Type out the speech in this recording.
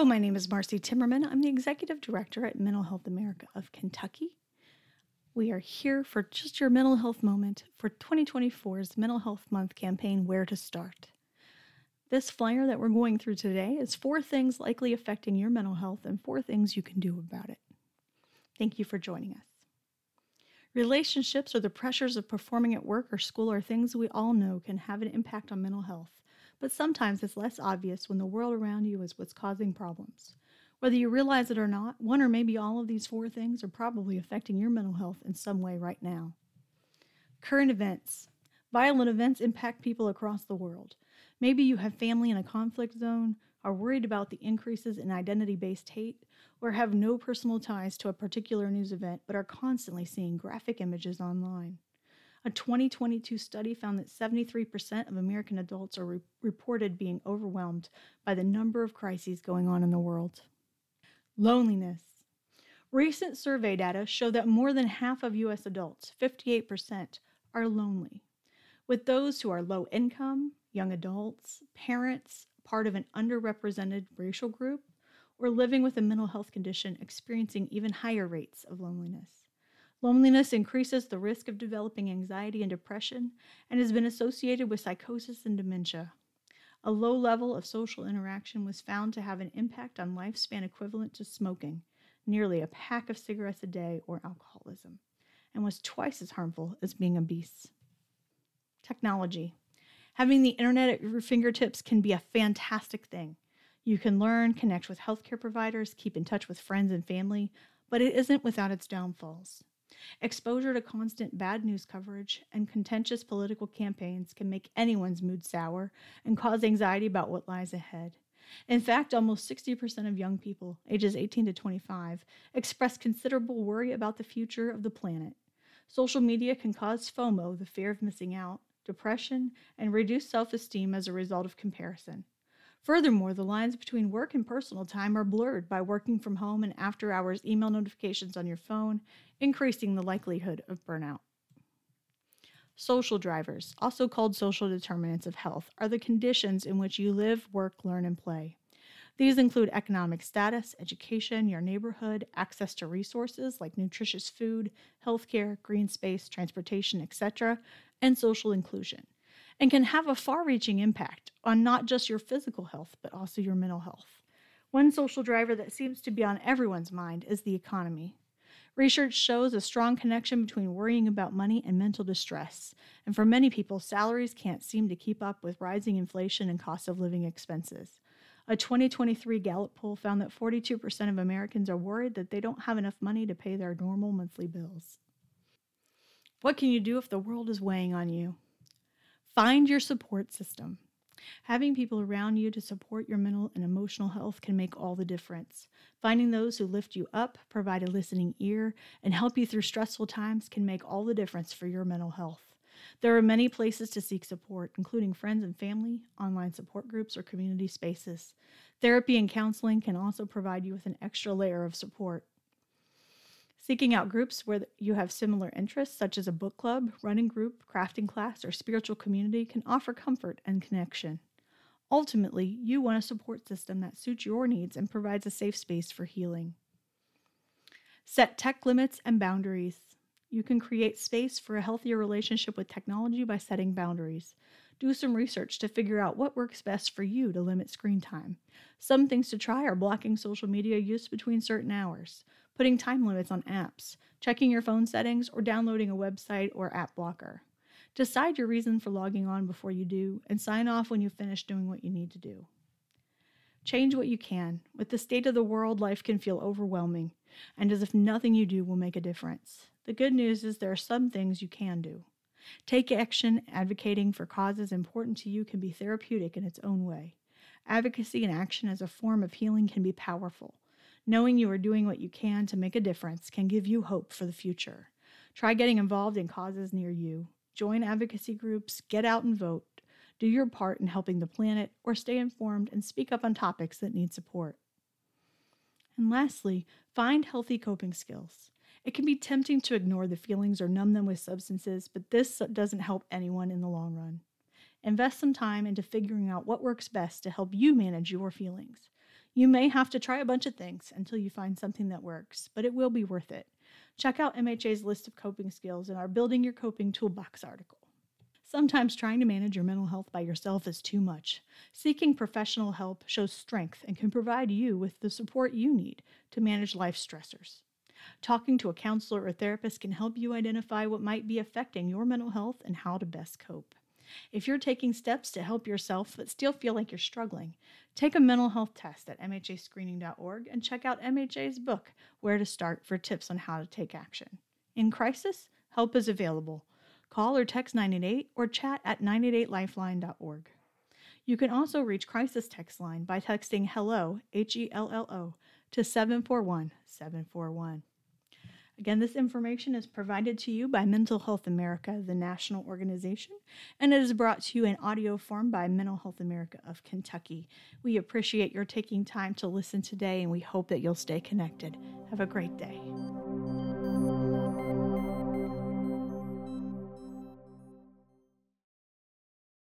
Hello, my name is Marcy Timmerman. I'm the Executive Director at Mental Health America of Kentucky. We are here for just your mental health moment for 2024's Mental Health Month campaign, Where to Start. This flyer that we're going through today is 4 things likely affecting your mental health and 4 things you can do about it. Thank you for joining us. Relationships or the pressures of performing at work or school are things we all know can have an impact on mental health, but sometimes it's less obvious when the world around you is what's causing problems. Whether you realize it or not, one or maybe all of these 4 things are probably affecting your mental health in some way right now. Current events. Violent events impact people across the world. Maybe you have family in a conflict zone, are worried about the increases in identity-based hate, or have no personal ties to a particular news event but are constantly seeing graphic images online. A 2022 study found that 73% of American adults are reported being overwhelmed by the number of crises going on in the world. Loneliness. Recent survey data show that more than half of U.S. adults, 58%, are lonely. With those who are low income, young adults, parents, part of an underrepresented racial group, or living with a mental health condition experiencing even higher rates of loneliness. Loneliness increases the risk of developing anxiety and depression and has been associated with psychosis and dementia. A low level of social interaction was found to have an impact on lifespan equivalent to smoking, nearly a pack of cigarettes a day, or alcoholism, and was twice as harmful as being obese. Technology. Having the internet at your fingertips can be a fantastic thing. You can learn, connect with healthcare providers, keep in touch with friends and family, but it isn't without its downfalls. Exposure to constant bad news coverage and contentious political campaigns can make anyone's mood sour and cause anxiety about what lies ahead. In fact, almost 60% of young people, ages 18 to 25, express considerable worry about the future of the planet. Social media can cause FOMO, the fear of missing out, depression, and reduced self-esteem as a result of comparison. Furthermore, the lines between work and personal time are blurred by working from home and after-hours email notifications on your phone, increasing the likelihood of burnout. Social drivers, also called social determinants of health, are the conditions in which you live, work, learn, and play. These include economic status, education, your neighborhood, access to resources like nutritious food, healthcare, green space, transportation, etc., and social inclusion, and can have a far-reaching impact on not just your physical health, but also your mental health. One social driver that seems to be on everyone's mind is the economy. Research shows a strong connection between worrying about money and mental distress, and for many people, salaries can't seem to keep up with rising inflation and cost of living expenses. A 2023 Gallup poll found that 42% of Americans are worried that they don't have enough money to pay their normal monthly bills. What can you do if the world is weighing on you? Find your support system. Having people around you to support your mental and emotional health can make all the difference. Finding those who lift you up, provide a listening ear, and help you through stressful times can make all the difference for your mental health. There are many places to seek support, including friends and family, online support groups, or community spaces. Therapy and counseling can also provide you with an extra layer of support. Seeking out groups where you have similar interests, such as a book club, running group, crafting class, or spiritual community, can offer comfort and connection. Ultimately, you want a support system that suits your needs and provides a safe space for healing. Set tech limits and boundaries. You can create space for a healthier relationship with technology by setting boundaries. Do some research to figure out what works best for you to limit screen time. Some things to try are blocking social media use between certain hours, putting time limits on apps, checking your phone settings, or downloading a website or app blocker. Decide your reason for logging on before you do, and sign off when you finish doing what you need to do. Change what you can. With the state of the world, life can feel overwhelming, and as if nothing you do will make a difference. The good news is there are some things you can do. Take action. Advocating for causes important to you can be therapeutic in its own way. Advocacy and action as a form of healing can be powerful. Knowing you are doing what you can to make a difference can give you hope for the future. Try getting involved in causes near you. Join advocacy groups, get out and vote. Do your part in helping the planet, or stay informed and speak up on topics that need support. And lastly, find healthy coping skills. It can be tempting to ignore the feelings or numb them with substances, but this doesn't help anyone in the long run. Invest some time into figuring out what works best to help you manage your feelings. You may have to try a bunch of things until you find something that works, but it will be worth it. Check out MHA's list of coping skills in our Building Your Coping Toolbox article. Sometimes trying to manage your mental health by yourself is too much. Seeking professional help shows strength and can provide you with the support you need to manage life stressors. Talking to a counselor or therapist can help you identify what might be affecting your mental health and how to best cope. If you're taking steps to help yourself but still feel like you're struggling, take a mental health test at mhascreening.org and check out MHA's book, Where to Start, for tips on how to take action. In crisis, help is available. Call or text 988 or chat at 988lifeline.org. You can also reach Crisis Text Line by texting HELLO, HELLO, to 741-741. Again, this information is provided to you by Mental Health America, the national organization, and it is brought to you in audio form by Mental Health America of Kentucky. We appreciate your taking time to listen today, and we hope that you'll stay connected. Have a great day.